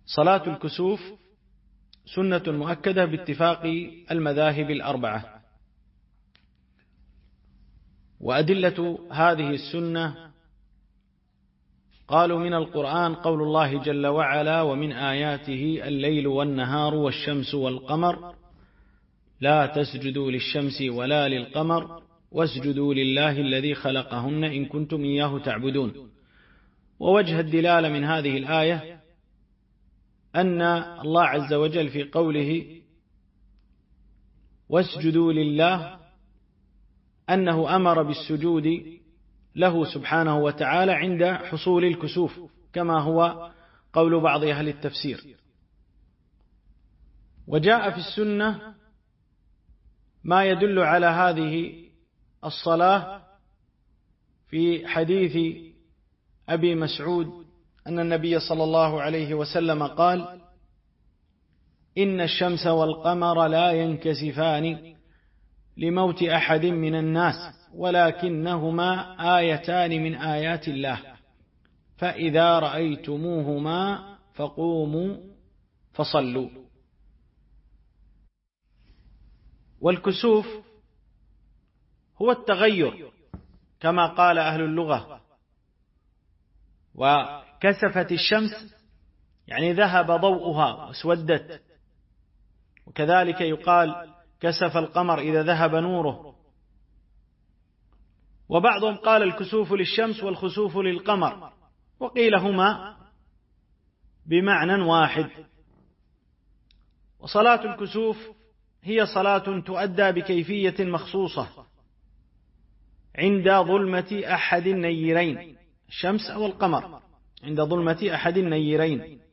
صلاة الكسوف سنة مؤكدة باتفاق المذاهب الأربعة. وأدلة هذه السنة قالوا من القرآن قول الله جل وعلا: ومن آياته الليل والنهار والشمس والقمر لا تسجدوا للشمس ولا للقمر واسجدوا لله الذي خلقهن إن كنتم إياه تعبدون. ووجه الدلالة من هذه الآية أن الله عز وجل في قوله واسجدوا لله أنه أمر بالسجود له سبحانه وتعالى عند حصول الكسوف، كما هو قول بعض أهل التفسير. وجاء في السنة ما يدل على هذه الصلاة في حديث أبي مسعود أن النبي صلى الله عليه وسلم قال: إن الشمس والقمر لا ينكسفان لموت أحد من الناس ولكنهما آيتان من آيات الله، فإذا رأيتموهما فقوموا فصلوا. والكسوف هو التغير كما قال أهل اللغة. وكسفت الشمس يعني ذهب ضوءها واسودت، وكذلك يقال كسف القمر إذا ذهب نوره. وبعضهم قال الكسوف للشمس والخسوف للقمر، وقيل هما بمعنى واحد. وصلاة الكسوف هي صلاة تؤدى بكيفية مخصوصة عند ظلمة أحد النيرين، الشمس أو القمر، عند ظلمة أحد النيرين،